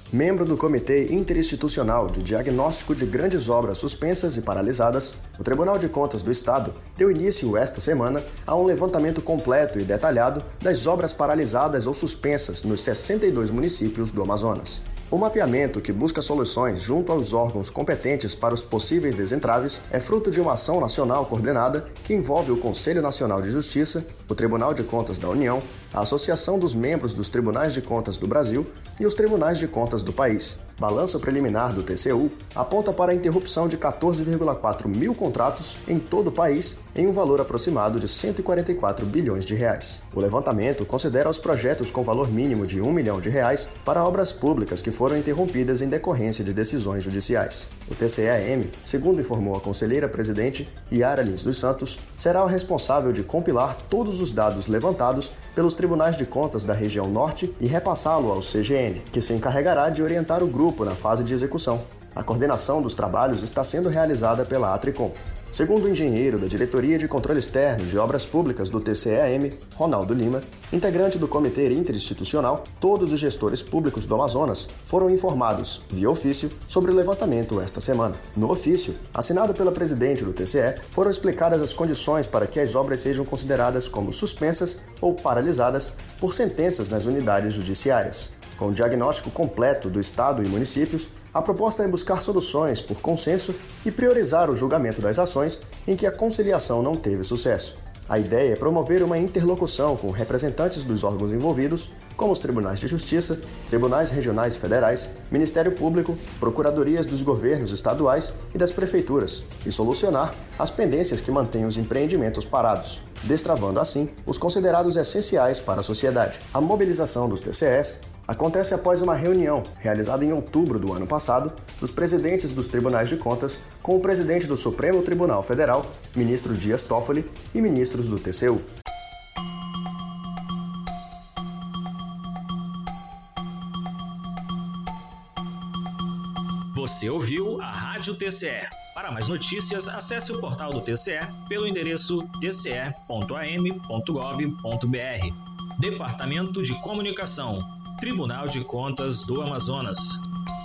Membro do Comitê Interinstitucional de Diagnóstico de Grandes Obras Suspensas e Paralisadas, o Tribunal de Contas do Estado deu início esta semana a um levantamento completo e detalhado das obras paralisadas ou suspensas nos 62 municípios do Amazonas. O mapeamento, que busca soluções junto aos órgãos competentes para os possíveis desentraves, é fruto de uma ação nacional coordenada que envolve o Conselho Nacional de Justiça, o Tribunal de Contas da União, a Associação dos Membros dos Tribunais de Contas do Brasil e os Tribunais de Contas do país. Balanço preliminar do TCU aponta para a interrupção de 14,4 mil contratos em todo o país em um valor aproximado de 144 bilhões de reais. O levantamento considera os projetos com valor mínimo de R$ 1 milhão para obras públicas que foram interrompidas em decorrência de decisões judiciais. O TCE-M, segundo informou a conselheira-presidente Yara Lins dos Santos, será o responsável de compilar todos os dados levantados pelos tribunais de contas da região norte e repassá-lo ao CGN, que se encarregará de orientar o grupo na fase de execução. A coordenação dos trabalhos está sendo realizada pela Atricom. Segundo o engenheiro da Diretoria de Controle Externo de Obras Públicas do TCE-M, Ronaldo Lima, integrante do Comitê Interinstitucional, todos os gestores públicos do Amazonas foram informados, via ofício, sobre o levantamento esta semana. No ofício, assinado pela presidente do TCE, foram explicadas as condições para que as obras sejam consideradas como suspensas ou paralisadas por sentenças nas unidades judiciárias. Com o diagnóstico completo do Estado e municípios, a proposta é buscar soluções por consenso e priorizar o julgamento das ações em que a conciliação não teve sucesso. A ideia é promover uma interlocução com representantes dos órgãos envolvidos, como os tribunais de justiça, tribunais regionais federais, Ministério Público, procuradorias dos governos estaduais e das prefeituras, e solucionar as pendências que mantêm os empreendimentos parados, destravando assim os considerados essenciais para a sociedade. A mobilização dos TCEs acontece após uma reunião realizada em outubro do ano passado dos presidentes dos tribunais de contas com o presidente do Supremo Tribunal Federal, ministro Dias Toffoli, e ministros do TCU. Você ouviu a Rádio TCE. Para mais notícias, acesse o portal do TCE pelo endereço tce.am.gov.br. Departamento de Comunicação, Tribunal de Contas do Amazonas.